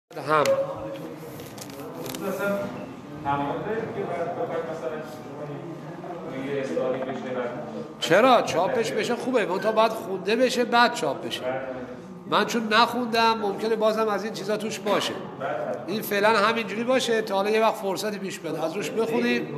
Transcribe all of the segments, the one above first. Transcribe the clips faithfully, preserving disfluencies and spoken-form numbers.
هم مثلا تمام داریم که باید بخواید مثلا روی استاری بشه چرا چاپش بشه خوبه، منتها باید خونده بشه بعد چاپ بشه. من چون نخوندم ممکنه بازم از این چیزا توش باشه. این فعلا همینجوری باشه تا حالا یه وقت فرصتی پیش بیاد از روش بخونیم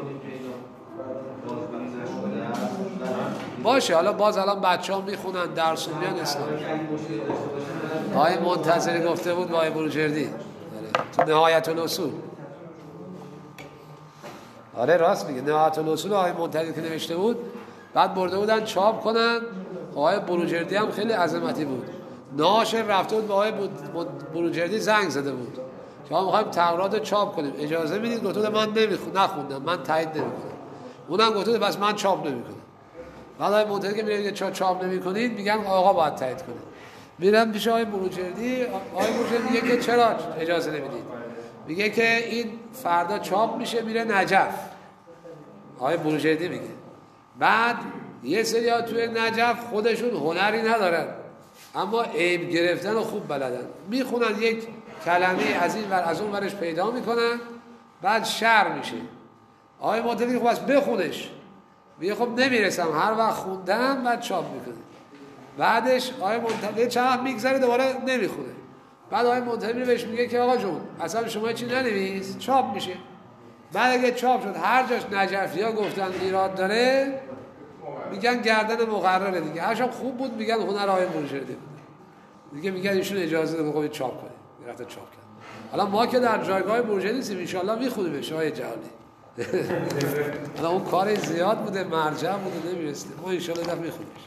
باشه. حالا باز الان بچه‌ها میخونن درس میان اسلام. آقای منتظری گفته بود با آقای بروجردی تو نهایت الاصول. آره راست میگه، نهایت الاصول آقای منتظری که نوشته بود بعد برده بودن چاپ کنن. آقای بروجردی هم خیلی عظمتی بود، ناشر رفته بود به آقای بروجردی زنگ زده بود که ما می‌خوایم تقرارات چاپ کنیم، اجازه میدید؟ گفته من نمیخونم، نخوندم، من تایید نمیکنم. اونم گفته بس من چاپ نمیکنم. بعد آقای منتظری که میگه چرا چاپ نمیکنید، میگن آقا باید تایید کنه. میرم پیش آقای بروجردی، آقای بروجردی میگه که چرا اجازه نمیدید؟ میگه که این فردا چاپ میشه میره نجف. آقای بروجردی میگه بعد یه سری‌ها توی نجف خودشون هنری ندارن اما عیب گرفتن رو خوب بلدن، میخونن یک کلمه از این ور از اون ورش پیدا میکنن بعد شعر میشه. آقای منتظری خب بس بخونش، میگه خب نمیرسم، هر وقت خوندم بعد چاپ میکنه. بعدش آقای منتظری چند وقت میگذره دوباره نمیخونه. بعد آقای منتظری بهش میگه که آقا جون اصلا شما چی ننویس، چاپ میشه. بعد اگه چاپ شد هر جاش نجفی‌ها گفتن ایراد داره میگن گردن مقرره دیگه، هر شب خوب بود میگن هنر آقای بروجردی بود دیگه، میگن ایشون اجازه داده خب چاپ کنه، رفته چاپ کرد. حالا ما که در جایگاه بروجردی نیستیم، ان شاء الله میخونیمش آقای جهانی. حالا اون کار زیاد بوده، مرجع بوده، نمیرسید، ما ان شاء الله دفعه میخونیمش.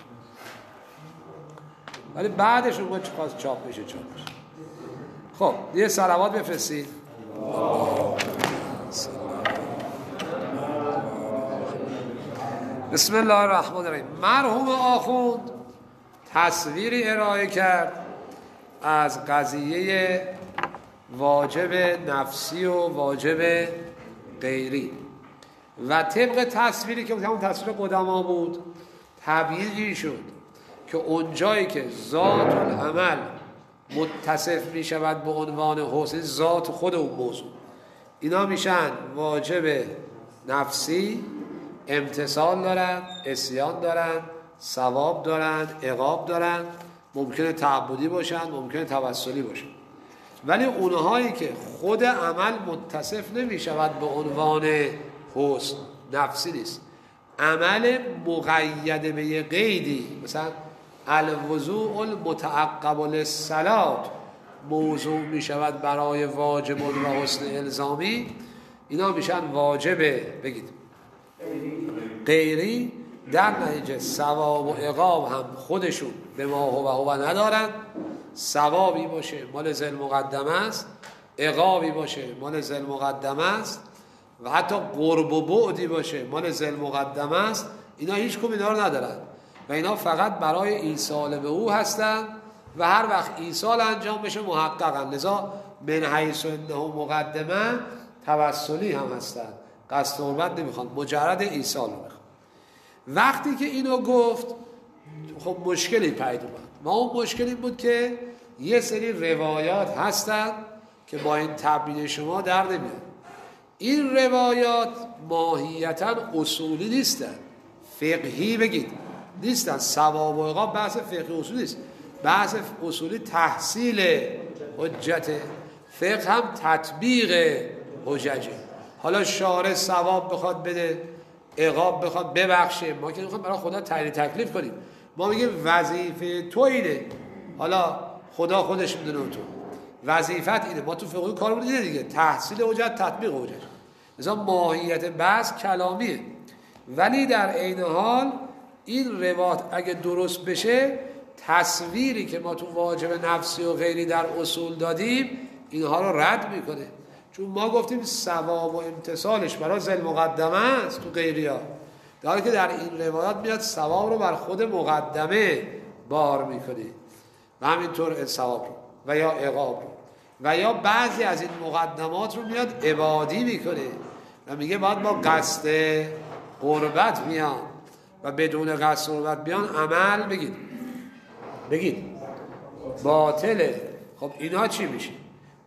ولی بعدش اون چه خاص چاپ میشه چاپ میشه. خب یه صلوات بفرستید. بسم الله الرحمن الرحیم. مرحوم آخوند تصویری ارائه کرد از قضیه واجب نفسی و واجب غیری و طبق تصویری که همون تصویر قدما بود تبیین شد که اونجایی که ذات العمل متصف می شود به عنوان حسن، ذات خود اون موضوع، اینا میشن واجب نفسی، امتثال دارن، عصیان دارن، ثواب دارن، عقاب دارن، ممکنه تعبدی باشن، ممکنه توسلی باشن. ولی اونهایی که خود عمل متصف نمی شود به عنوان حسن، نفسی نیست، عمل مقید به یه قیدی، مثلا الوضوء المتعقب للصلاة موضوع می شود برای واجب و حسن الزامی، اینا میشن واجب بگید غیری. در نتیجه ثواب و عقاب هم خودشون به ما هو و هو ندارن، ثوابی باشه مال ذل مقدمه است، عقابی باشه مال ذل مقدمه است و حتی قرب و بعدی باشه مال ذل مقدمه است. اینا هیچ کدوم اینا رو ندارن و اینا فقط برای ایصال به او هستن و هر وقت ایصال انجام بشه محققن. لذا من حیث انه مقدمه توسلی هم هستن، قصد حرمت نمیخوان، مجرد ایصال رو میخوان. وقتی که اینو گفت خب مشکلی پیدا اومد. ما اون مشکلی بود که یه سری روایات هستن که با این تبیین شما در نمیاد. این روایات ماهیتاً اصولی نیستن، فقهی بگید نیستن. ثواب و عقاب بحث فقهی اصولی نیست، بحث اصولی تحصیل حجت، فقه هم تطبیق حججه. حالا شارع ثواب بخواد بده، عقاب بخواد ببخشه، ما که میخوایم برای خدا تعیین تکلیف کنیم، ما میگیم وظیفه تو اینه، حالا خدا خودش میدونه تو وظیفت اینه. ما تو فقه کارمون اینه دیگه، تحصیل حجت، تطبیق حجت. مثلا ماهیت بحث کلامیه، ولی در عین حال این روایت اگه درست بشه تصویری که ما تو واجب نفسی و غیری در اصول دادیم اینها رو رد میکنه. چون ما گفتیم ثواب و امتصالش برای ذل مقدمه است تو غیریا، در حالی که در این روایات میاد ثواب رو بر خود مقدمه بار میکنه و همینطور ثواب رو و یا عقاب رو و یا بعضی از این مقدمات رو میاد عبادی میکنه و میگه باید با قصد قربت بیان و بدون قصد قربت بیان عمل بگید بگید باطله. خب اینا چی میشه؟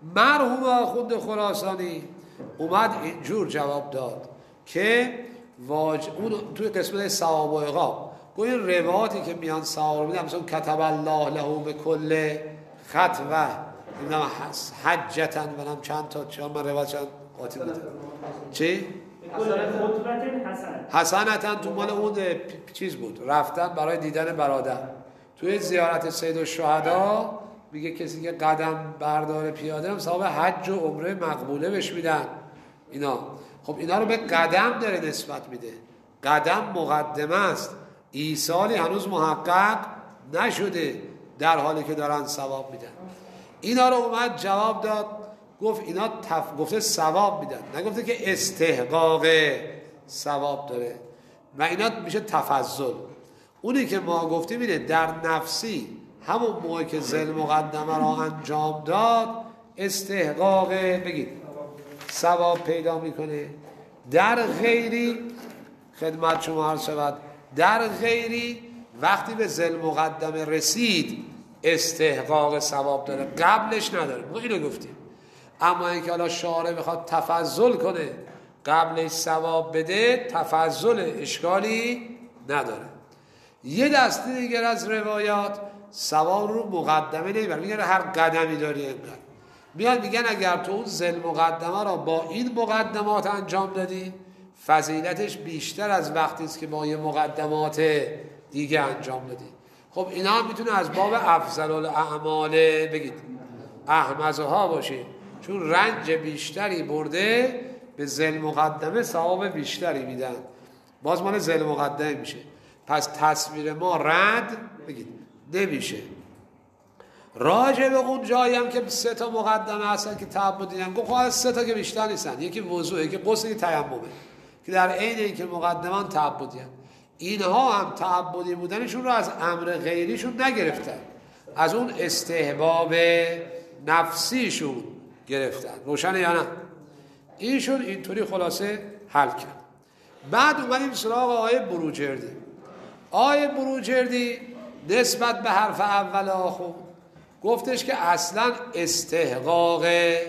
مرحوم آخوند خراسانی اومد اینجور جواب داد که واج... اون توی قسمت ثواب و عقاب گویا این روایاتی که میان ثواب میدن مثلا کتب الله له به کل خطوه نمیدونم حجتا و نم چند تا چند من روایت چند قاطی بودم چی؟ حسنتا تو مال اون چیز بود رفتن برای دیدن برادر توی زیارت سید الشهدا میگه کسی که قدم بردار پیاده هم ثواب حج و عمره مقبوله بهش میدن اینا. خب اینا رو به قدم داره نسبت میده. قدم مقدمه است، ایصالی هنوز محقق نشده در حالی که دارن ثواب میدن. اینا رو اومد جواب داد گفت اینا تف... گفته ثواب میدن، نگفته که استحقاق ثواب داره و اینا میشه تفضل. اونی که ما گفتیم اینه در نفسی همون موقع که ذل مقدمه را انجام داد استحقاق بگید ثواب پیدا میکنه. در غیری خدمت شما عرض شود در غیری وقتی به ذل مقدمه رسید استحقاق ثواب داره، قبلش نداره. ما اینو گفتیم. اما اینکه حالا شارع بخواد تفضل کنه قبلش ثواب بده، تفضل اشکالی نداره. یه دسته دیگر از روایات ثواب رو مقدمه نمیبرن، میگن هر قدمی داری انقدر. میاد میگن اگر تو اون ذل مقدمه را با این مقدمات انجام دادی فضیلتش بیشتر از وقتی است که با یه مقدمات دیگه انجام دادی. خب اینا هم میتونه از باب افضل الاعمال بگید احمزها باشه، چون رنج بیشتری برده به ذل مقدمه ثواب بیشتری میدن، باز مال ذل مقدمه میشه. پس تصویر ما رد بگید نمیشه. راجع به اون جایی هم که سه تا مقدمه هستن که تعبدی هم گفت خواهد سه تا که بیشتر نیستن، یکی وضوعه، یکی غسل، یکی تیممه که در عین این که مقدمان تعبدی هم. اینها هم تعبدی بودنشون رو از امر غیریشون نگرفتن، از اون استحباب نفسیشون گرفتن. روشنه یا نه؟ اینشون اینطوری خلاصه حل کرد. بعد اومدیم سراغ آیه بروجردی. آیه بروجردی نسبت به حرف اول آخوند گفتش که اصلا استحقاق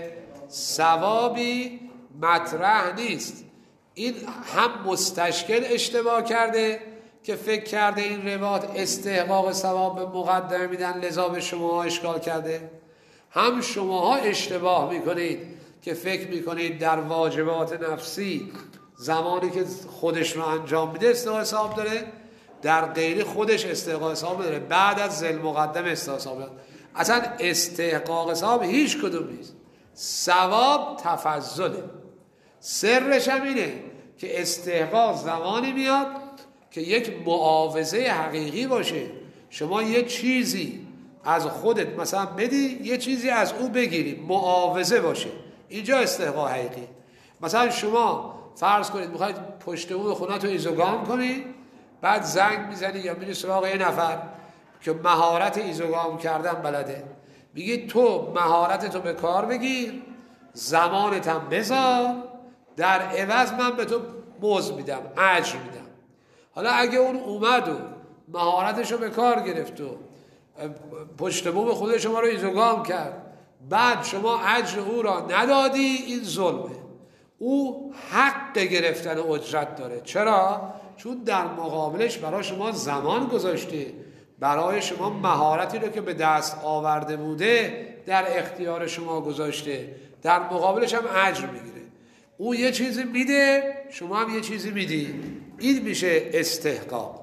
ثوابی مطرح نیست. این هم مستشکل اشتباه کرده که فکر کرده این روایات استحقاق ثواب به مقدمه میدن لذا به شما اشکال کرده، هم شماها اشتباه میکنید که فکر میکنید در واجبات نفسی زمانی که خودش رو انجام میده استحقاق ثواب داره، در غیری خودش استحقاق ثواب داره، بعد از ذل مقدمه استحقاق ثواب داره. اصلا استحقاق ثواب هیچ کدوم نیست، ثواب تفضله. سرش هم اینه که استحقاق زمانی میاد که یک معاوضه حقیقی باشه، شما یه چیزی از خودت مثلا بدی یه چیزی از او بگیری، معاوضه باشه، اینجا استحقاق حقیقی. مثلا شما فرض کنید میخواید پشت بوم خونه‌تو ایزوگام کنید، بعد زنگ میزنی یا میری سراغ یه نفر که مهارت ایزوگام کردن بلده، میگی تو مهارتتو به کار بگیر، زمانت هم بذار، در عوض من به تو مزد میدم، اجر میدم. حالا اگه اون اومد و مهارتشو به کار گرفت و پشت بوم خود شما رو ایزوگام کرد، بعد شما اجر او را ندادی، این ظلمه. او حق گرفتن اجرت داره. چرا؟ چون در مقابلش برای شما زمان گذاشته، برای شما مهارتی رو که به دست آورده بوده در اختیار شما گذاشته، در مقابلش هم اجر میگیره. او یه چیزی میده، شما هم یه چیزی میدی، این میشه استحقاق.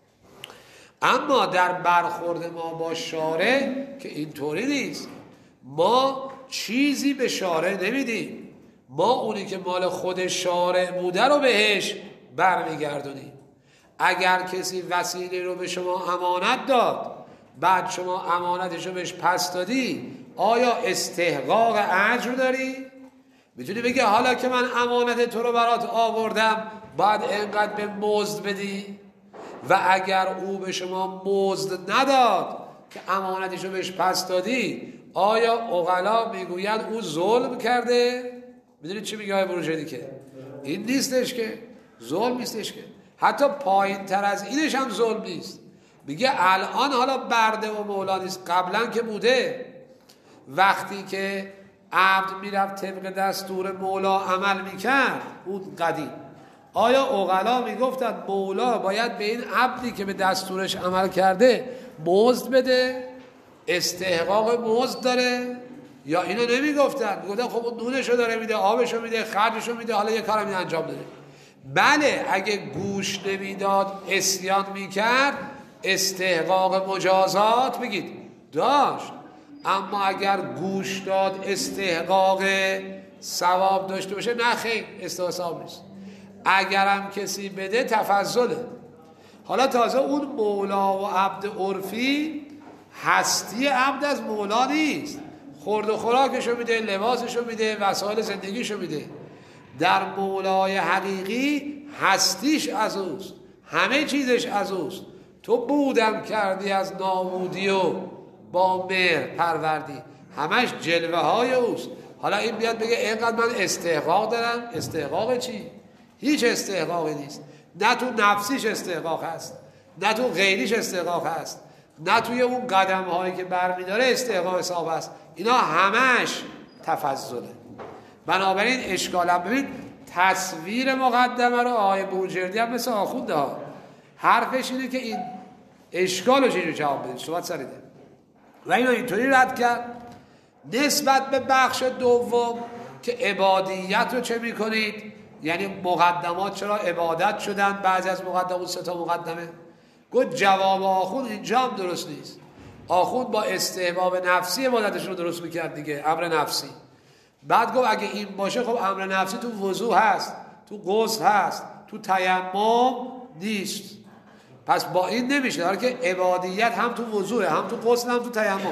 اما در برخورد ما با شارع که اینطوری نیست، ما چیزی به شارع نمیدیم، ما اونی که مال خود شارع بوده رو بهش برمیگردونیم. اگر کسی وسیله رو به شما امانت داد، بعد شما امانتش رو بهش پس دادی، آیا استحقاق اجر داری؟ میتونی بگی حالا که من امانت تو رو برات آوردم بعد اینقدر به مزد بدی؟ و اگر او به شما مزد نداد که امانتش رو بهش پس دادی، آیا عقلا میگوید او ظلم کرده؟ میدونید چی میگه های بروجردی؟ که این نیستش، که ظلم نیستش، که حتی پایین تر از اینش هم ظلم نیست. میگه الان حالا برده و مولا نیست، قبلا که بوده. وقتی که عبد میرفت طبق دستور مولا عمل میکرد، اون قدیم. آیا عقلا میگفتن مولا باید به این عبدی که به دستورش عمل کرده مزد بده، استحقاق مزد داره؟ یا اینو نمیگفتن؟ میگفتن خب اون نونشو داره میده، آبشو میده، خرجشو میده، حالا یه کارم انجام داده. بله، اگه گوش نمیداد، عصیان میکرد، استحقاق مجازات بگید داشت. اما اگر گوش داد استحقاق ثواب داشته باشه، نه خیر، استحقاق ثواب نیست. اگرم کسی بده تفضله. حالا تازه اون مولا و عبد عرفی، هستی عبد از مولا نیست، خورد و خوراکشو میده، لباسشو میده، وسایل زندگیشو میده. در مولای حقیقی هستیش از اوست، همه چیزش از اوست. تو بودم کردی از نابودی و با مهر پروردی، همش جلوه های اوست. حالا این بیاد بگه اینقدر من استحقاق دارم، استحقاق چی؟ هیچ استحقاقی نیست. نه تو نفسیش استحقاق هست، نه تو غیریش استحقاق هست، نه توی اون قدم هایی که برمیداره استحقاق حساب هست. اینا همش تفضله. بنابراین اشکال هم ببین، تصویر مقدمه رو آقای بروجردی هم مثل آخونده ها حرفش اینه که این اشکال رو چجور جواب بدید، صحبت سریده و اینو اینطوری رد کرد نسبت به بخش دوم که عبادیت رو چه میکنید، یعنی مقدمات چرا عبادت شدن، بعضی از مقدمات سه تا مقدمه. گفت جواب آخوند اینجا هم درست نیست. آخوند با استحباب نفسی عبادتش رو درست میکرد دیگه، امر نفسی. بعد گفت اگه این باشه خب امر نفسی تو وضو هست، تو غسل هست، تو تیمم نیست. پس با این نمیشه، داره که عبادیت هم تو وضوه، هم تو غسل، هم تو تیمم.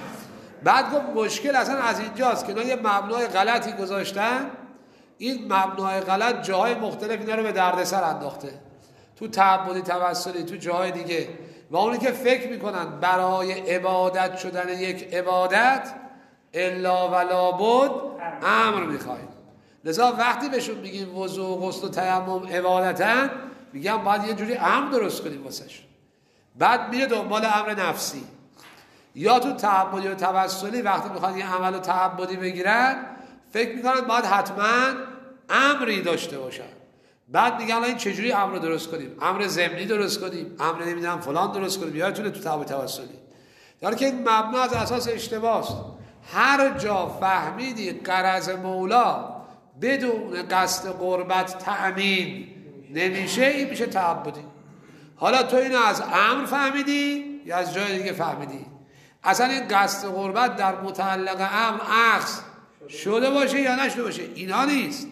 بعد گفت مشکل اصلا از اینجاست که اینا یه مبنای غلطی گذاشتن، این مبنای غلط جاهای مختلف اینا رو به دردسر انداخته، تو تعبدی، توسلی، تو جاهای دیگه. و اونی که فکر میکنن برای عبادت شدن یک عبادت الا ولا بد امر میخوایم. لذا وقتی بهشون میگیم وضو و غسل و تیمم عبادتن، میگم باید یه جوری امر درست کنیم واسش. بعد میره دنبال امر نفسی. یا تو تعبدی و توسلی وقتی میخوان یه عمل تعبدی بگیرن، فکر میکنن باید حتما امری داشته باشن. بعد میگن این چجوری امر رو درست کنیم؟ امر ضمنی درست کنیم، امر نمیدونم فلان درست کنیم. یادتونه تو تعبد توسلی داره که این مبنا از اساس اشتباهست. هر جا فهمیدی غرض مولا بدون قصد قربت تأمین نمیشه، این میشه تعبدی. حالا تو اینو از امر فهمیدی یا از جای دیگه فهمیدی؟ اصلا این قصد قربت در متعلق امر اخذ شده باشه یا نشده باشه اینا نیست.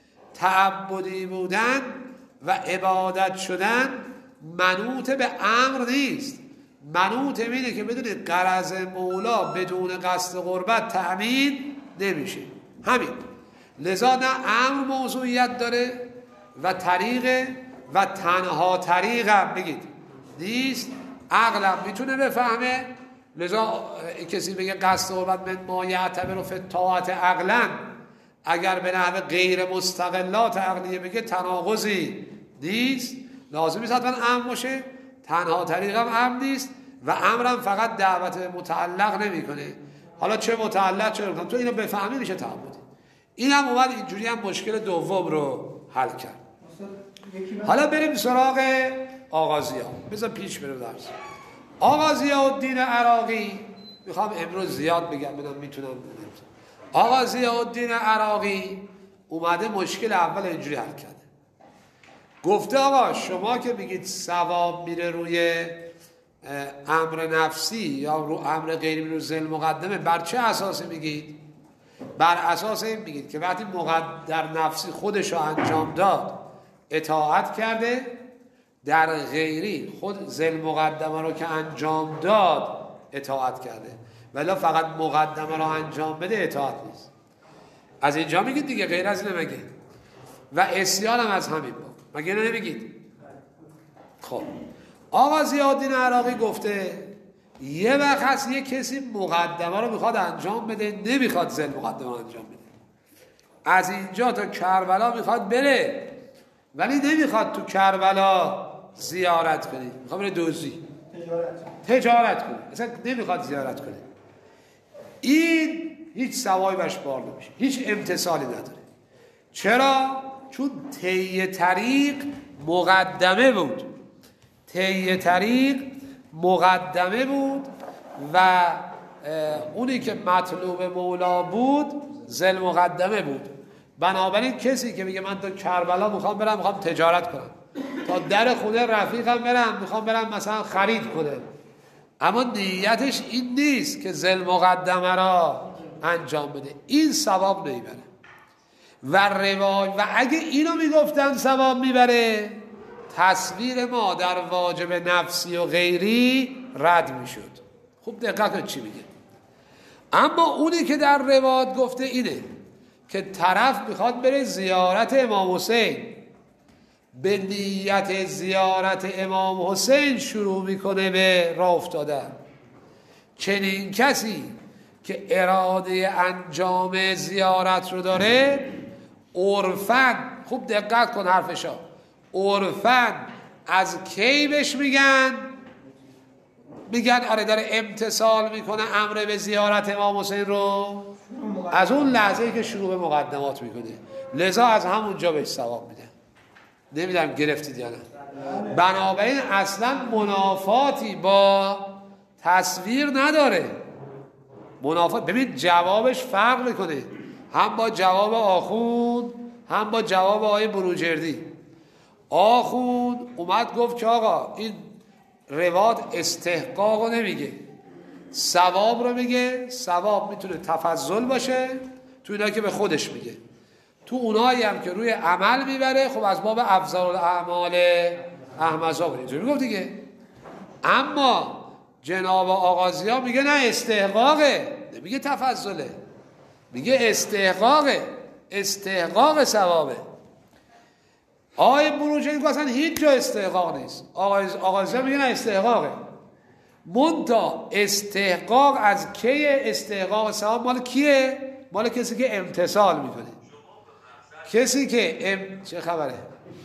تعبدی بودن و عبادت شدن منوط به امر نیست، منوط اینه که بدونید غرض مولا بدون قصد قربت تأمین نمیشه. همین. لذا نه امر موضوعیت داره و طریق و تنها طریق هم بگید نیست. عقلم میتونه بفهمه. لذا کسی بگه قصد قربت من ما یعتبر فی الطاعت عقلا، اگر به نحو غیر مستقلات عقلیه بگه تناقضی نیست، لازم نیست حتما امر باشه. تنها طریق هم امر نیست و امرم فقط دعوت متعلق نمیکنه. حالا چه متعلق چه نمیکنه، تو اینو بفهمی میشه تعبدی. این هم اومد اینجوری هم مشکل دوم رو حل کرد. حالا بریم سراغ آقا ضیا. بذار پیش بریم درس. آقا ضیاءالدین عراقی، میخوام امروز زیاد بگم بدم میتونم بگم. آقا ضیاءالدین عراقی اومده مشکل اول اینجوری حل کرده. گفته آقا شما که میگید ثواب میره روی امر نفسی یا رو امر غیری رو ذل مقدمه، بر چه اساسی میگید؟ بر اساس این میگید که وقتی مقدر نفسی خودشو انجام داد اطاعت کرده، در غیری خود ذل مقدمه رو که انجام داد اطاعت کرده، ولی فقط مقدمه رو انجام بده اطاعت نیست. از اینجا میگید دیگه، غیر از اینه مگه؟ و عصیان هم از همین با مگه اینو نمیگید؟ خب آقا ضیاءالدین عراقی گفته یه وقت هست یه کسی مقدمه رو میخواد انجام بده، نمیخواد ذل مقدمه رو انجام بده، از اینجا تا کربلا میخواد بره ولی نمیخواد تو کربلا زیارت کنه، میخواد بره دوزی تجارت تجارت کنه، اصلا نمیخواد زیارت کنه. این هیچ ثوابی برش بار نمیشه، هیچ امتثالی نداره. چرا؟ چون طی طریق مقدمه بود، طی طریق مقدمه بود و اونی که مطلوب مولا بود ذل مقدمه بود. بنابراین کسی که میگه من تو کربلا میخوام برم، میخوام تجارت کنم، تا در خونه رفیقم برم، میخوام برم مثلا خرید کنه، اما نیتش این نیست که ذل مقدمه را انجام بده، این ثواب نمیبره. و روای و اگه اینو میگفتن ثواب میبره، تصویر ما در واجب نفسی و غیری رد میشد. خوب دقت کن چی میگه. اما اونی که در روایت گفته اینه که طرف میخواد بره زیارت امام حسین، به نیت زیارت امام حسین شروع میکنه به راه افتادن. چنین کسی که اراده انجام زیارت رو داره، عرفاً، خوب دقت کن حرفشا، عرفاً از کی بهش میگن؟ میگن آره داره امتثال میکنه امر به زیارت امام حسین رو از اون لحظه‌ای که شروع به مقدمات میکنه، لذا از همونجا بهش ثواب میده. نمیدونم گرفتید یا نه؟ بنابراین اصلا منافاتی با تصویر نداره. منافات، ببین جوابش فرق میکنه، هم با جواب آخوند هم با جواب آقای بروجردی. آخوند اومد گفت که آقا این رواد استحقاق رو نمیگه، ثواب رو میگه. ثواب میتونه تفضل باشه تو اینا که به خودش میگه، تو اونایی هم که روی عمل میبره خب از باب افضل الاعمال احمزا بود، اینجوری میگفت دیگه. اما جناب آغازی ها میگه نه استحقاقه، نمیگه تفضله، میگه استحقاقه، استحقاق ثوابه. آقای بروجردی که اصلا هیچ جا استحقاق نیست، آغازی ها میگه نه استحقاقه. منتها استحقاق از کیه؟ استحقاق ثواب مال کیه؟ مال کسی که امتثال میکنه، کسی که ام... چه خبره؟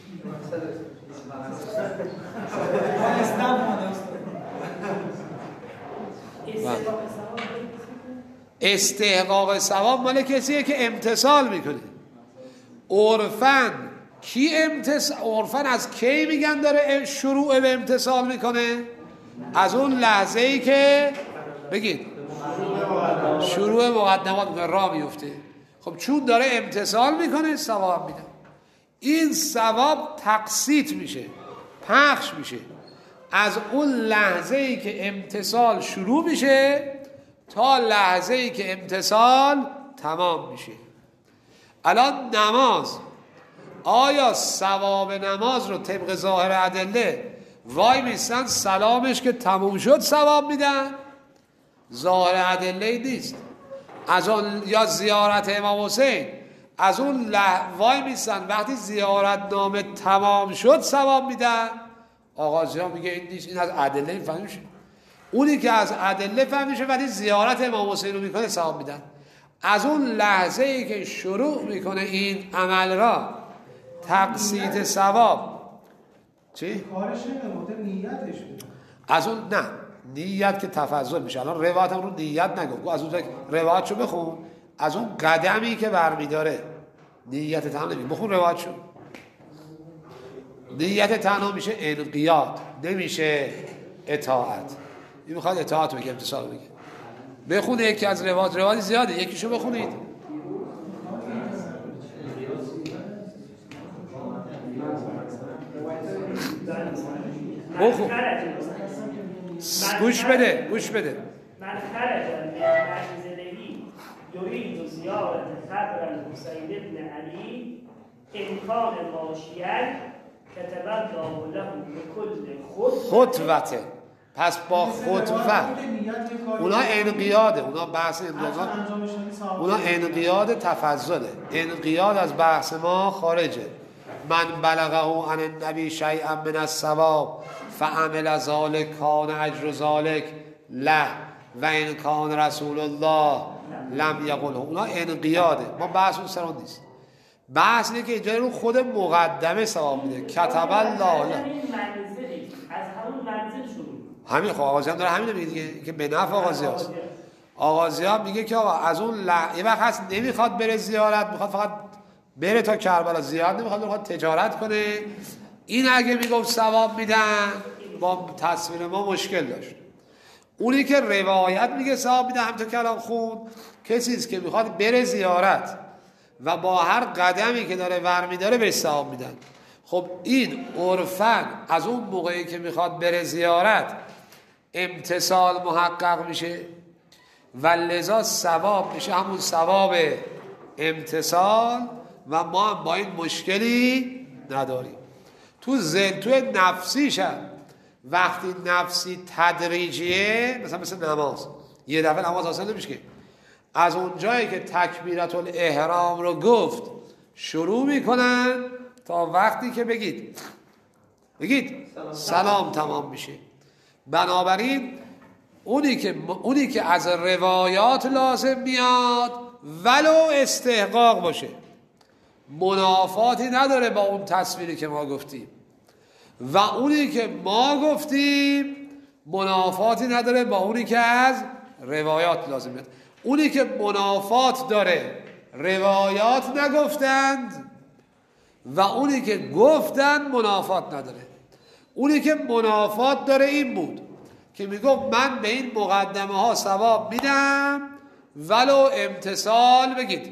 استحقاق ثواب مال کسیه که امتثال میکنه. عرفاً کی امتثال؟ عرفاً از کی میگن داره شروع به امتثال میکنه؟ از اون لحظه ای که بگید شروع مقدمات به راه میفته. خب چون داره امتثال میکنه ثواب میده. این ثواب تقسیط میشه، پخش میشه از اون لحظه ای که امتثال شروع میشه تا لحظه ای که امتثال تمام میشه. الان نماز، آیا ثواب نماز رو طبق ظاهر ادله وای میستن سلامش که تموم شد ثواب میدن؟ ظاهر ادله نیست. از اون یا زیارت امام حسین از اون لح... وای میستن وقتی زیارت نامه تمام شد ثواب میدن؟ آغازی ها میگه این نیست، این از ادله فهم میشه. اونی که از ادله فهم میشه ولی زیارت امام حسین رو میکنه ثواب میدن. از اون لحظه ای که شروع میکنه این عمل را تقسیط ثواب چی؟ کارش نمیگه، نیتش از اون نه، نیت که تفضل میشه. الان روایت هم رو نیت نگو، از اون روایتشو بخون، از اون قدمی که برمیداره نیت تنها نمیشه. بخون روایتشو. نیت تنها میشه انقیاد، نمیشه اطاعت. این میخواد اطاعت بگه، امتصال بگه. بخونه یکی از روایت، روایت زیاده، یکیشو بخونید. بخون. گوش بده، گوش بده. من خرج من منزلهی یرید زیارت قبر الحسین ابن علی امکان ماشیان کتب الله له بكل خطوته. پس با خطوه اونا انقیاده، اونا بحث انقیاد، اونا انقیاد تفضله، انقیاد از بحث ما خارجه. من بلغه عن النبی شیئا من الثواب فعمل ذلک کان اجر ذلک له و ان کان رسول الله لم یقله. اونا انقیاده، ما بحث اون سران نیست. بحث اینه که اینجا رو خود مقدمه ثواب میده. کتب الله له، از همون منزل شروع. همین خب آغازی هم داره همین میگه دیگه که به نفع آغازی هست. آغازی ها میگه که آقا از اون ل... یه وقت هست نمیخواد بره زیارت، میخواد فقط بره تا کربلا، زیارت نمیخواد، میخواد تجارت کنه. این اگه میگفت ثواب میدن با تصویر ما مشکل داشت. اونی که روایت میگه ثواب میدن همونطور که الان خون، کسی است که میخواد بره زیارت و با هر قدمی که داره ور میداره بهش ثواب میدن. خب این عرفاً از اون موقعی که میخواد بره زیارت امتثال محقق میشه و لذا ثواب میشه همون ثواب امتثال و ما هم با این مشکلی نداریم. تو ذهن تو نفسیش هم وقتی نفسی تدریجیه، مثلا مثل نماز، یه دفعه نماز حاصل نمیشه که از اون جایی که تکبیرت الاحرام رو گفت شروع میکنن تا وقتی که بگید بگید سلام, سلام تمام میشه. بنابراین اونی که اونی که از روایات لازم میاد ولو استحقاق باشه منافاتی نداره با اون تصویری که ما گفتیم، و اونی که ما گفتیم منافاتی نداره با اونی که از روایات لازم میاد. اونی که منافات داره روایات نگفتند و اونی که گفتند منافات نداره. اونی که منافات داره این بود که میگفت من به این مقدمه ها ثواب میدم ولو امتثال بگید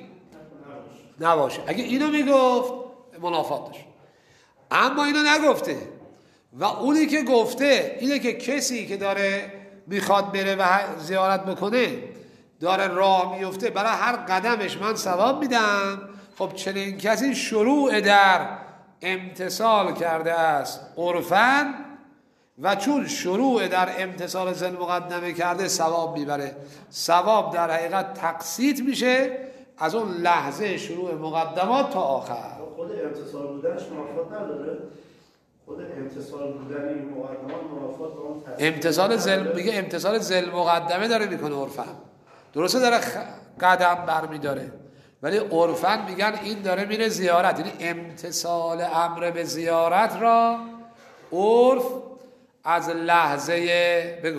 نباشه. اگه اینو میگفت منافات داشت، اما اینو نگفته و اونی که گفته اینه که کسی که داره میخواد بره و زیارت بکنه داره راه میفته برای هر قدمش من ثواب میدم. خب چنین کسی شروع در امتثال کرده است عرفاً و چون شروع در امتثال ذل مقدمه کرده ثواب میبره. ثواب در حقیقت تقسیط میشه از اون لحظه شروع مقدمات تا آخر. خود امتثال بودنش منافات نداره؟ خود امتثال بودن این مقدمات منافات با اون تصمیم امتثال ذل میگه امتثال ذل مقدمه داره میکنه عرفاً، درسته داره خ... قدم برمیداره، ولی عرفاً میگن این داره میره زیارت. یعنی امتثال امر به زیارت را عرف از لحظه بگو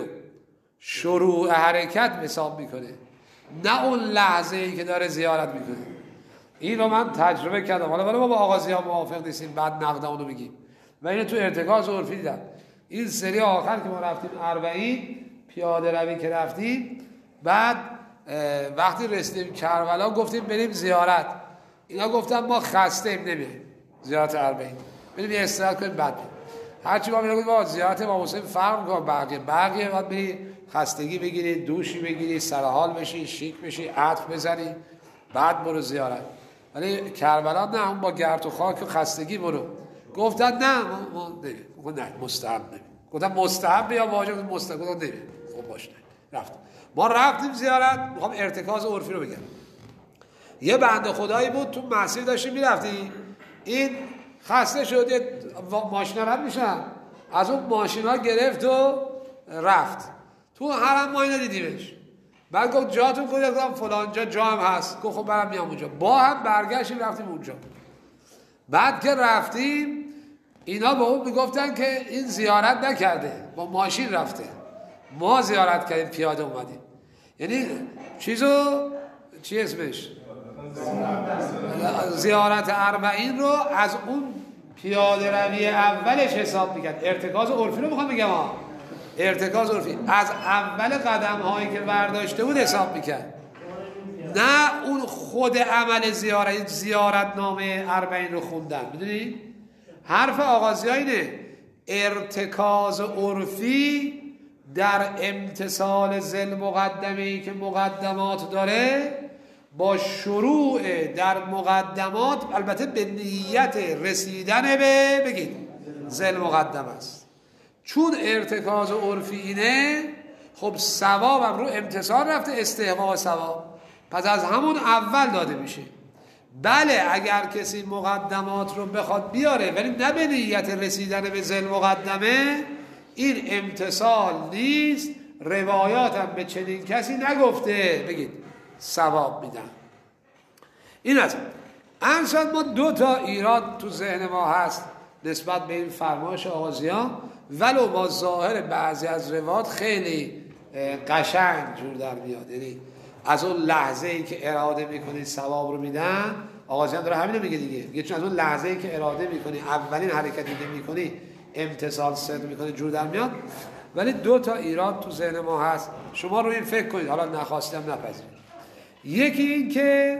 شروع حرکت حساب میکنه، نه اون لحظه ای که داره زیارت میکنه. این رو من تجربه کردم، حالا ولی ما با آغازی ها موافق نیستیم بعد نقد اونو بگیم و اینو تو ارتکاز عرفی دیدم. این سری آخر که ما رفتیم اربعین پیاده روی که رفتیم، بعد وقتی رسیدیم کربلا گفتیم بریم زیارت، اینا گفتن ما خسته ایم نمیم زیارت اربعین، بریم یه استراحت کنیم بعد بریم. هرچی ما میگیم با زیارت امام حسین فرق می‌کنه بقیه بقیه بعد بری خستگی بگیری، دوشی بگیری، سرحال بشی، شیک بشی، عطر بزنی، بعد برو زیارت. ولی کربلا نه، اون با گرد و خاک و خستگی برو. گفتن نه ما, ما نمیم. گفتن نه مستحب نمیم. گفتن مستحب یا واجب؟ مستحب. گفتن نمیم. خب باشه رفت. ما رفتیم زیارت. میخوام ارتکاز عرفی رو بگم. یه بنده خدایی بود تو مسیر داشتیم میرفتیم، این خسته شد، ماشینا رد میشن، از اون ماشینا گرفت و رفت. تو حرم ما اینو دیدیمش. بعد گفت جاتون کجاست؟ گفتم فلان جا جا هم هست. گفت خب برام میام اونجا. با هم برگشتیم رفتیم اونجا. بعد که رفتیم اینا به اون میگفتن که این زیارت نکرده، با ماشین رفته، ما زیارت کردیم پیاده اومدیم. یعنی چیزو چی اسمش زیارت اربعین رو از اون پیاده روی اولش حساب میکرد. ارتکاز عرفی رو میخوام بگم ها، ارتکاز عرفی از اول قدم هایی که برداشته بود حساب میکرد، نه اون خود عمل زیارت زیارت نامه اربعین رو خوندن. میدونی حرف آغازی ها اینه، ارتکاز عرفی در امتثال ذل مقدمه‌ای که مقدمات داره با شروع در مقدمات، البته به نیت رسیدن به بگید ذل مقدم است. چون ارتکاز عرفی اینه، خب ثوابم رو امتثال رفته، استحقاق ثواب پس از همون اول داده میشه. بله اگر کسی مقدمات رو بخواد بیاره ولی نه به نیت رسیدن به ذل مقدمه، این امتثال نیست. روایات هم به چنین کسی نگفته بگید ثواب میدن. این از انشاءالله ما دو تا ایراد تو ذهن ما هست نسبت به این فرمایش آغازیان، ولو با ظاهر بعضی از روایات خیلی قشنگ جور در میاد. یعنی از اون لحظه ای که اراده میکنی ثواب رو میدن. آقازیان داره همینو میگه دیگه، میگه چون از اون لحظه ای که اراده میکنی اولین حرکتی که میکنی امتثال صدق میکنی جور در میاد. ولی دو تا ایراد تو ذهن ما هست، شما رو این فکر کنید، حالا نخواستم نپذیرید. یکی این که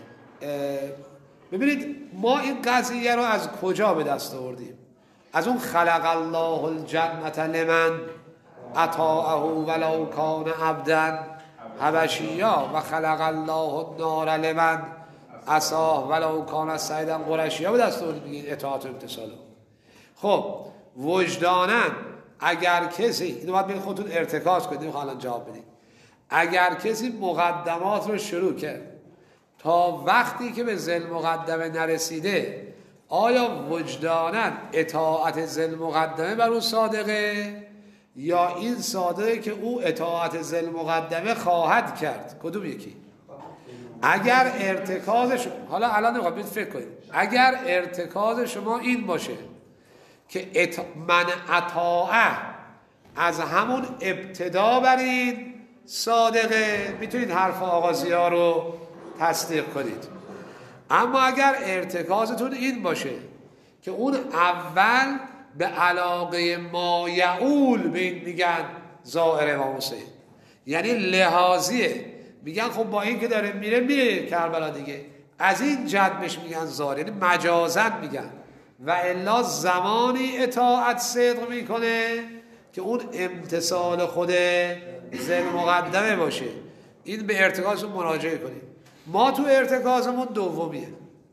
ببینید ما این قضیه رو از کجا به دست آوردیم؟ از اون خلق الله الجنة لمن اطاعه ولو کان عبدا حبشیا و خلق الله النار لمن عصاه ولو کان سیدا قرشیا به دست آوردیم میگه اطاعت و امتثال. خب وجداناً اگر کسی، اینو باید بگید خودتون ارتکاز کنید، نمیخوام الان جواب بدید، اگر کسی مقدمات رو شروع کرد تا وقتی که به ذل مقدمه نرسیده، آیا وجداناً اطاعت ذل مقدمه بر اون صادقه یا این صادقه که او اطاعت ذل مقدمه خواهد کرد؟ کدوم یکی؟ اگر ارتکاز شما، حالا الان نمیخوام بید فکر کنید، اگر ارتکاز شما این باشه که ات... من اطاعه از همون ابتدا برید صادقه، میتونید حرف آغازی ها رو تصدیق کنید. اما اگر ارتکازتون این باشه که اون اول به علاقه ما یعول به این میگن زائر امام حسین، یعنی لحاظیه، میگن خب با این که داره میره میره کربلا دیگه، از این جد بهش میگن زائر، یعنی مجازن میگن. و الا زمانی اطاعت صدق میکنه که اون امتثال خود ذل مقدمه باشه. این به ارتکازمون مراجعه کنیم. ما تو ارتکازمون دومیه،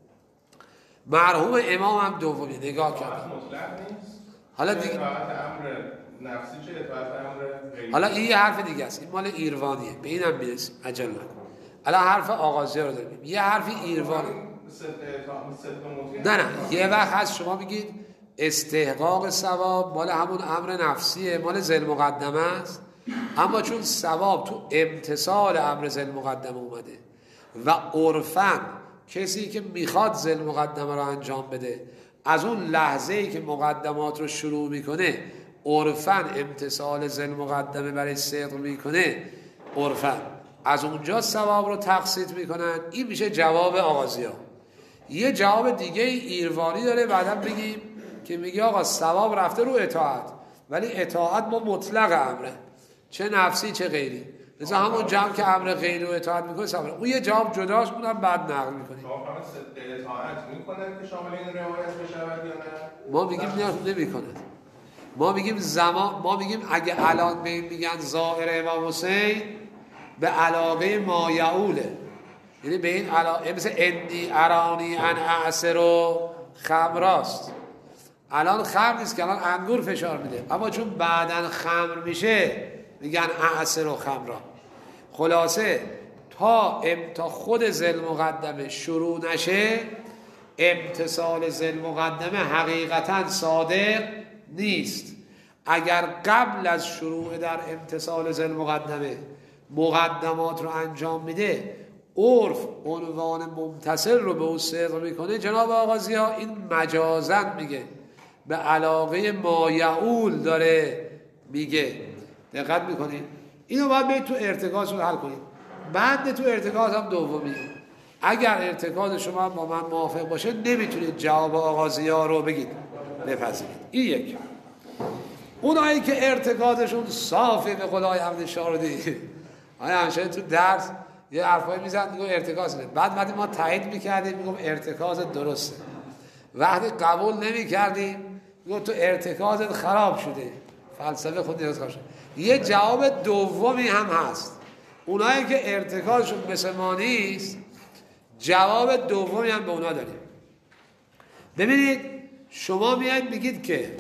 مرحوم امام هم دومیه. نگاه کردم حالا دیگه نفسی چه اطاعت امر غیری. حالا این یه حرف دیگه است، این مال ایروانیه، به اینم میرسیم عجل نکن. الان حرف آغازی رو داریم، یه حرفی ایروانی. نه نه یه وقت هست شما بگید استحقاق ثواب مال همون امر نفسیه، مال ذل مقدمه است، اما چون ثواب تو امتثال امر ذل مقدمه اومده و عرفاً کسی که میخواد ذل مقدمه رو انجام بده از اون لحظه ای که مقدمات رو شروع میکنه عرفاً امتثال ذل مقدمه برای صدق میکنه، عرفاً از اونجا ثواب رو تقسیط میکنن. این میشه جواب آغازی ها. یه جواب دیگه ایروانی داره بعدا بگیم که میگه آقا ثواب رفته رو اطاعت، ولی اطاعت ما مطلق امره، چه نفسی چه غیری، مثلا همون جمع که امر غیری رو اطاعت میکنه ثواب. اون یه جواب جداست، اونم بعد نقل میکنیم. شما فقط صدق اطاعت میکنن که شامل این روایت بشود یا نه؟ ما میگیم نه نمیکنن. ما میگیم زمان، ما میگیم اگه الان به این میگن ظاهر امام حسین به علاقه ما یعوله، یعنی به این علاقه مثل اندی ارانی ان اعصر و خمراست. الان خمر نیست که الان انگور فشار میده، اما چون بعدن خمر میشه میگن اعصر و خمرا. خلاصه تا تا خود ذل مقدمه شروع نشه امتثال ذل مقدمه حقیقتا صادق نیست. اگر قبل از شروع در امتثال ذل مقدمه مقدمات رو انجام میده، عرف عنوان ممتثل رو به او صدق میکنه، جناب آغازی ها این مجازن میگه، به علاقه ما یعول داره میگه. دقت میکنید؟ اینو باید برید تو ارتکاز رو حل کنید. بعد تو ارتکاز هم دومیه. اگر ارتکاز شما با من موافق باشه نمیتونید جواب آغازی ها رو بگید بپذیرید. این یک. اونایی که ارتکازشون صافه به خدای حمد شاردی، آیا همشه تو درس یه حرفایی میزن میگم ارتکاز نه، بعد بعد ما تایید میکردیم میگم ارتکاز درسته، وقتی قبول نمیکردیم میگم تو ارتکازت خراب شده، فلسفه خود نیاز خراب شده. یه جواب دومی هم هست، اونایی که ارتکازشون مثل ما نیست جواب دومی هم به اونا داریم. ببینید شما میایید میگید که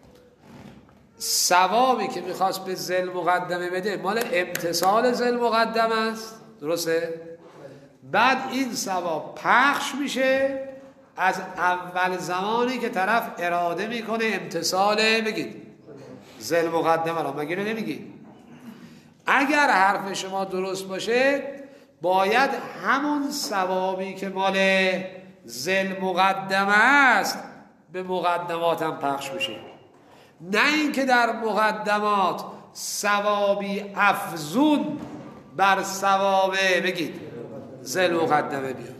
ثوابی که میخواست به ذل مقدمه بده مال امتثال ذل مقدمه است، درسته؟ بعد این ثواب پخش میشه از اول زمانی که طرف اراده میکنه امتثال بگید ذل مقدمه را، مگه نمیگید؟ اگر حرف شما درست باشه باید همون ثوابی که مال ذل مقدمه است به مقدمات هم پخش بشه، نه اینکه در مقدمات ثوابی افزون بر ثواب بگید ذل مقدمه بیاد،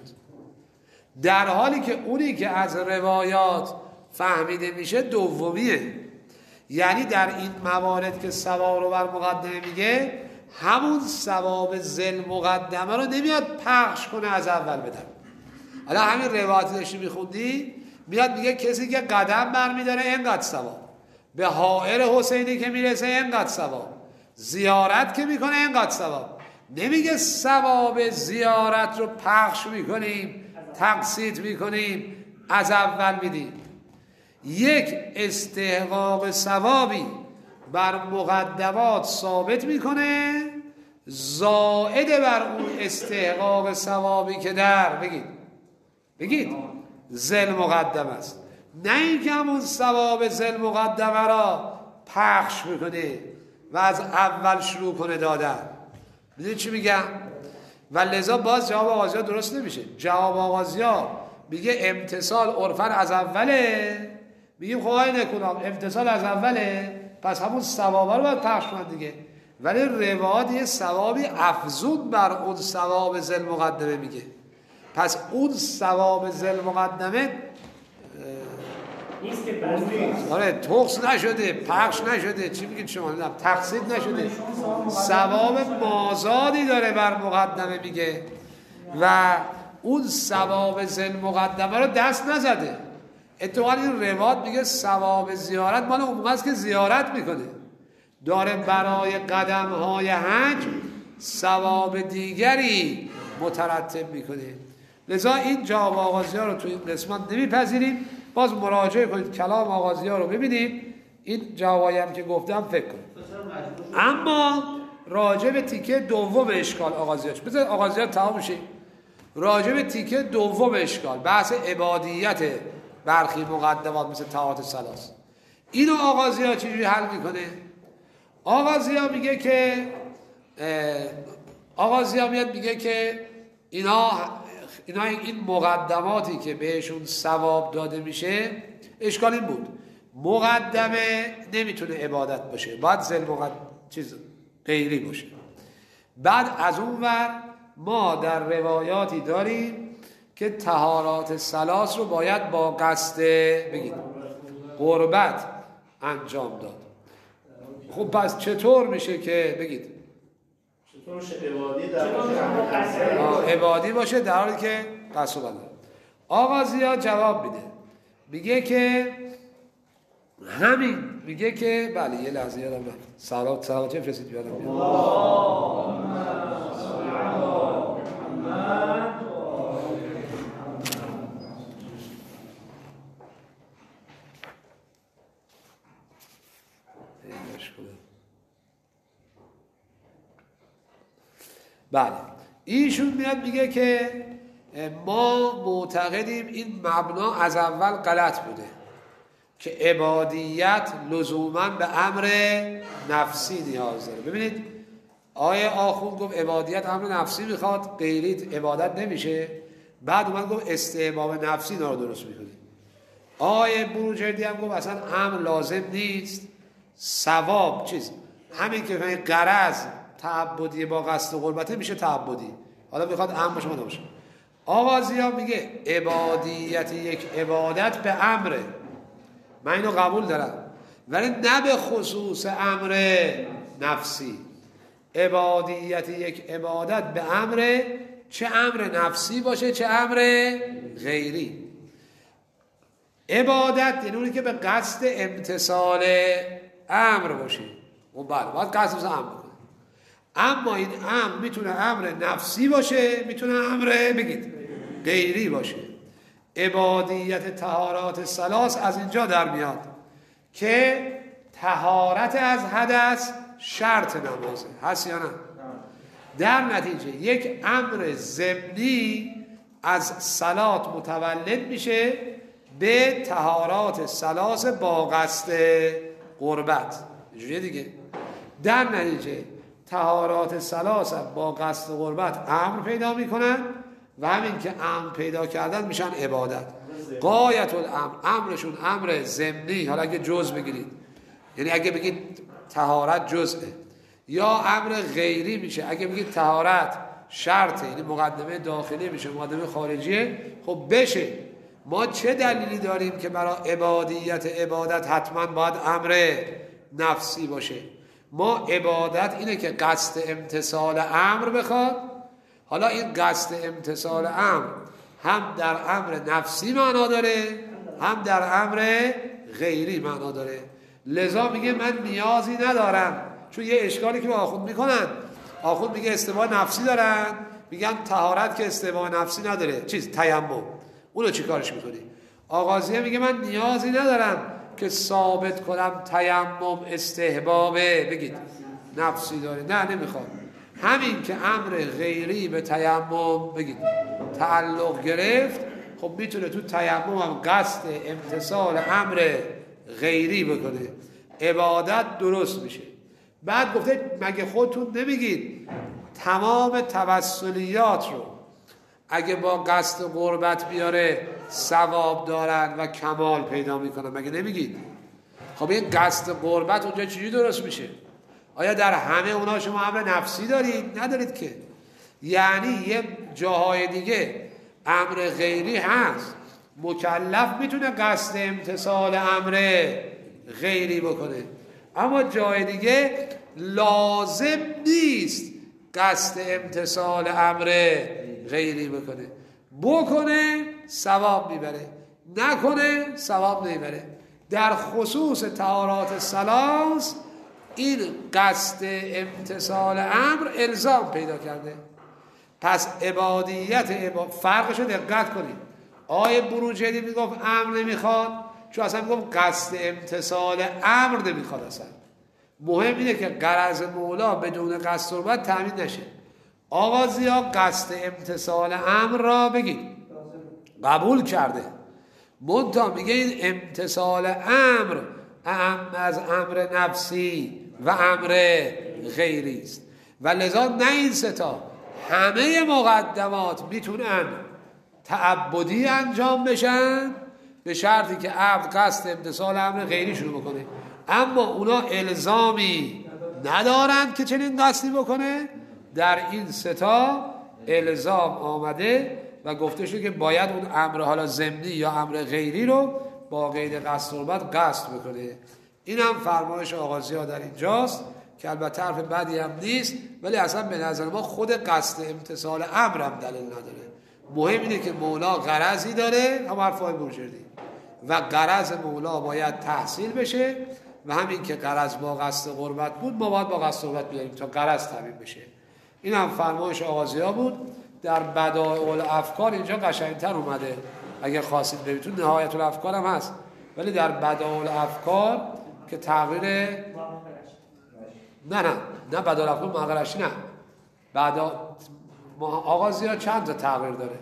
در حالی که اونی که از روایات فهمیده میشه دومیه. یعنی در این موارد که ثواب رو بر مقدمه میگه، همون ثواب ذل مقدمه رو نمیاد پخش کنه از اول بدن. حالا همین روایت داشتی میخوندی، میاد میگه کسی که قدم برمیداره اینقدر ثواب، به حائر حسینی که میرسه اینقدر ثواب، زیارت که میکنه اینقدر ثواب. نمیگه ثواب زیارت رو پخش میکنیم، تقسیط میکنیم، از اول میدیم. یک استحقاق ثوابی بر مقدمات ثابت میکنه، زائد بر اون استحقاق ثوابی که در بگید بگید ذل مقدم است. نه اینکه همون ثواب ذل مقدمه را پخش میکنه و از اول شروع کنه دادن. میدونی چی میگم؟ و لذا باز جواب آغازی ها درست نمیشه. جواب آغازی ها میگه امتصال عرفن از اوله، میگیم خب آقای نکونام امتصال از اوله، پس همون ثوابا رو باید پخش کنن دیگه. ولی روایات یه ثوابی افزون بر اون ثواب ذل مقدمه میگه. پس اون ثواب ذل مقدمه نیست که بس آره تخص نشده، پخش نشده، چی میگید شما؟ نمیدونم تقسیط نشده، ثواب مازادی داره بر مقدمه میگه و اون ثواب ذل مقدمه رو دست نزده. اتفاقا این روایت میگه ثواب زیارت مال اون است که زیارت میکنه، داره برای قدم های حج ثواب دیگری مترتب میکنه. لذا این جواب آغازی ها رو تو این قسمت نمیپذیریم. باز مراجعه کنید کلام آغازی ها رو ببینید، این جوابایی هم که گفتم فکر کنید. اما راجع به تیکه دوم اشکال آغازی هاش بذار آغازی ها تمام شه. راجع به تیکه دوم اشکال بحث عبادیت برخی مقدمات مثل طاعات ثلاث، اینو آغازی ها چجوری حل میکنه؟ آغازی ها میگه که آغازی ها میاد میگه که اینا اینا این مقدماتی که بهشون ثواب داده میشه، اشکال این بود مقدمه نمیتونه عبادت باشه، باید ذل مقدم چیز غیری باشه. بعد از اون ور ما در روایاتی داریم که طهارات ثلاث رو باید با قصد بگید قربت انجام داد. خب پس چطور میشه که بگید چطور میشه عبادی در عبادی باشه در حالی که قصد بده؟ آغازی ها جواب میده، میگه که همین میگه که بله یه لحظه یادم رفت صلوات صلوات فرستید بیادم بله ایشون میاد میگه که ما معتقدیم این مبنا از اول غلط بوده که عبادیت لزوما به امر نفسی نیاز داره. ببینید آیه آخوند گفت عبادیت امر نفسی میخواد، غیریت عبادت نمیشه. بعد اومد گفت استحباب نفسی داره درست میکنه. آیه بروجردی هم گفت اصلا امر لازم نیست، ثواب چیز همین که فهمید غرض تعبدی با قصد قربته میشه تعبدی، حالا میخواد امر باشه ما نباشه. آغازی ها میگه عبادیت یک عبادت به امره، من اینو قبول دارم، ولی نه به خصوص امر نفسی. عبادیت یک عبادت به امر، چه امر نفسی باشه چه امر غیری. عبادت یعنی اونی که به قصد امتثال امر باشه، اون بله باید قصد امر بکنه. اما این امر میتونه امر نفسی باشه، میتونه امر بگید غیری باشه. عبادیت طهارات ثلاث از اینجا در میاد که طهارت از حدث شرط نمازه، هست یا نه؟ در نتیجه یک امر ضمنی از صلات متولد میشه به طهارات ثلاث با قصد قربت. اینجوریه دیگه. در نتیجه طهارات ثلاث با قصد قربت امر پیدا میکنن و همین که امر پیدا کردن میشن عبادت. غایت الامر، امرشون امر ضمنی. حالا اگه جز بگیرید، یعنی اگه بگید طهارت جزئه، یا امر غیری میشه. اگه بگید طهارت شرطه، یعنی مقدمه داخلی میشه، مقدمه خارجیه، خب بشه. ما چه دلیلی داریم که برای عبادیت عبادت حتما باید امر نفسی باشه؟ ما عبادت اینه که قصد امتثال امر بخواد. حالا این قصد امتثال امر هم در امر نفسی معنا داره، هم در امر غیری معنا داره. لذا میگه من نیازی ندارم، چون یه اشکالی که با آخوند میکنن، آخوند میگه استوا نفسی دارن، میگن طهارت که استوا نفسی نداره، چیز تیمم، اونو چی کارش میکنی؟ آغازیه میگه من نیازی ندارم که ثابت کنم تیمم استحبابه، بگید نفسی داره، نه نمیخوام. همین که امر غیری به تیمم بگید تعلق گرفت، خب میتونه تو تیمم هم قصد امتثال امر غیری بکنه، عبادت درست میشه. بعد گفته مگه خودتون نمیگید تمام توسلیات رو اگه با قصد قربت بیاره ثواب دارن و کمال پیدا میکنن؟ مگه نمیگید؟ خب این قصد قربت اونجا چجوری درست میشه؟ آیا در همه اونا شما امر نفسی دارید؟ ندارید که. یعنی یه جاهای دیگه امر غیری هست، مکلف میتونه قصد امتثال امر غیری بکنه، اما جای دیگه لازم نیست قصد امتثال امر غیری بکنه. بکنه ثواب میبره، نکنه ثواب نمیبره. در خصوص طهارات ثلاث این قصد امتثال امر الزام پیدا کرده. پس عبادیت عباد... فرقش رو دقت کنید. آیه بروجردی میگفت امر نمیخواد، چون اصلا میگفت قصد امتثال امر نمیخواد. اصلا مهم اینه که غرض مولا بدون قصد قربت تامین نشه. آغازی ها قصد امتثال امر را بگید قبول کرده، منتها میگه این امتثال امر اهم از امر نفسی و امر غیری است، و لذا نه این ستا، همه مقدمات میتونن تعبدی انجام بشن به شرطی که عبد قصد امتثال امر غیری شروع بکنه، اما اونا الزامی ندارن که چنین قصدی بکنه. در این ستا الزام آمده و گفته شده که باید اون امر حالا ضمنی یا امر غیری رو با قید قصد قربت قصد بکنه. این هم فرمایش آغازی ها در اینجاست که البته حرف بدی هم نیست، ولی اصلا به نظر ما خود قصد امتثال امر هم دلیل نداره. مهم اینه که مولا غرضی داره، هم حرفای بروجردی، و غرض مولا باید تحصیل بشه، و همین که غرض با قصد قربت بود ما باید با قصد قربت بیاریم تا غرض تامین بشه. این هم فرمایش آغازی ها بود. در بدایع الافکار اینجا قشنگتر اومده، اگه خواستید ببینید تو نهایت الافکار هم هست، ولی در بدایع الافکار که تغییر نه نه نه بدایع الافکار مغرشی نه، بعد آغازی ها چند تا تغییر داره.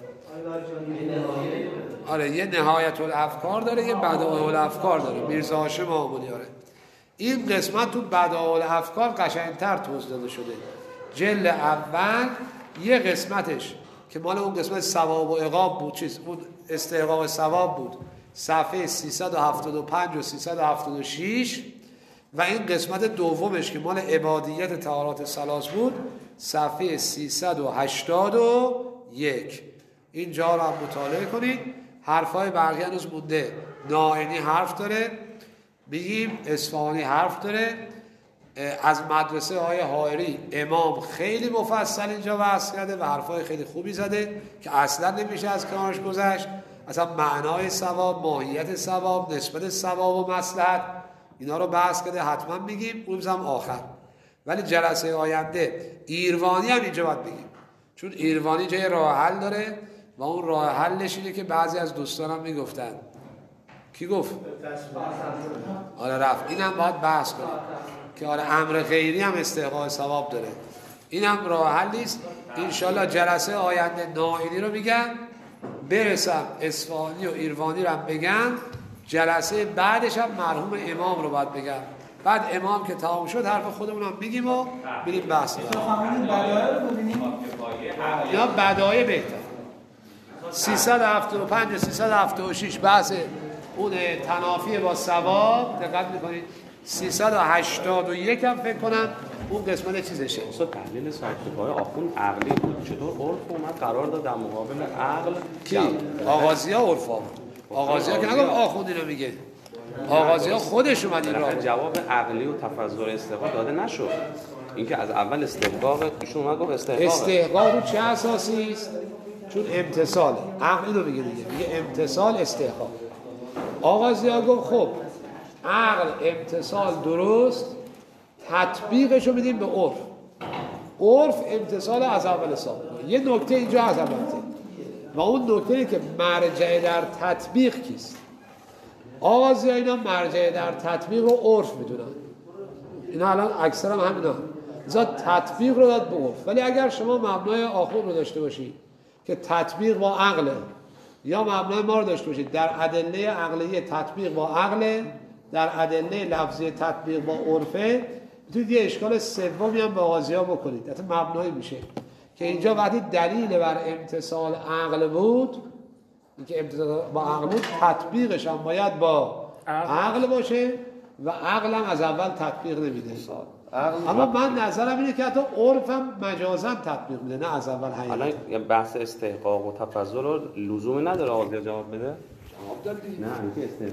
آره یه نهایت الافکار داره، یه بدایع الافکار داره، میرزا هاشم آملی. آره این قسمت تو بدایع الافکار قشنگتر توضیح داده شده. جلد اول یه قسمتش که مال اون قسمت ثواب و عقاب بود، چیز اون استحقاق ثواب بود، صفحه سیصد و هفتاد و پنج و سیصد و هفتاد و شش، و این قسمت دومش که مال عبادیت طهارات ثلاث بود، صفحه سیصد و هشتاد و یک. اینجا رو هم مطالعه کنید. حرفای بقیه هنوز مونده. نائینی حرف داره، میگیم اصفهانی حرف داره، از مدرسه های حائری امام خیلی مفصل اینجا بحث کرده و حرفای خیلی خوبی زده که اصلا نمیشه از کنارش گذشت. اصلا معنای ثواب، ماهیت ثواب، نسبت ثواب و مصلحت، اینا رو بحث کرده. حتما میگیم اون هم آخر، ولی جلسه آینده ایروانی هم اینجا باید بگیم، چون ایروانی جای راه حل داره و اون راه حلش اینه که بعضی از دوستانم میگفتن. کی گفت؟ آره رفت. اینم باید بحث کنیم که آره امر غیری هم استحقاق ثواب داره. اینم راه حل نیست. انشالله جلسه آینده نائینی رو میگن، برسم اصفهانی و ایروانی رو هم بگن، جلسه بعدش هم مرحوم امام رو باید بگم. بعد امام که تمام شد حرف خودمون هم میگیم و بریم بحث کنیم. یا بدایع بهتر. سیصد و هفتاد و پنج و سیصد و هفتاد و شش بحث اون تنافی با ثواب. دقت میکنید سیصد و هشتاد و یک هم فکر کنم اون قسمت چیزشه. اصلا تحلیل سایت‌های آخوند عقلی بود، چطور عرف اومد قرار داد در مقابل عقل؟ کی؟ آغازی ها عرف آمد. آغازی ها که نگم آخوند اینو میگه، آغازی ها خودش اومد این را. جواب عقلی و تفضل استحقاق داده نشد. اینکه از اول استحقاق ایشون اومد گفت استحقاق. استحقاق رو چه اساسی است؟ چون امتصال. عقل اینو میگه دیگه، میگه امتصال استحقاق. آغازی ها گفت خب عقل امتصال درست، تطبیقش رو میدیم به عرف. عرف امتصال از اول ثابت. یه نکته اینجا از البته و اون نکته که مرجع در تطبیق کیست؟ آغازی ها اینا مرجع در تطبیق رو عرف میدونن. اینا الان اکثر هم همینا ازا تطبیق رو داد به عرف. ولی اگر شما مبنای آخر رو داشته باشید که تطبیق با عقله، یا مبنای ما رو داشته باشید در ادله عقلیه تطبیق با عقله، در ادله لفظی تطبیق با عرفه، میتونید یه اشکال سومی هم به آغازی ها بکنید. حتی مبنایی میشه که اینجا وقتی دلیل بر امتصال عقل بود، اینکه امتصال با عقل بود، تطبیقش هم باید با عقل باشه و عقل هم از اول تطبیق نمیده. اما من نظرم اینه که حتی عرف هم مجازاً تطبیق میده، نه از اول حقیقت. الان بحث استحقاق و تفضل رو لزومی نداره آغازی جواب بده؟ جواب داد دیگه. نه اینکه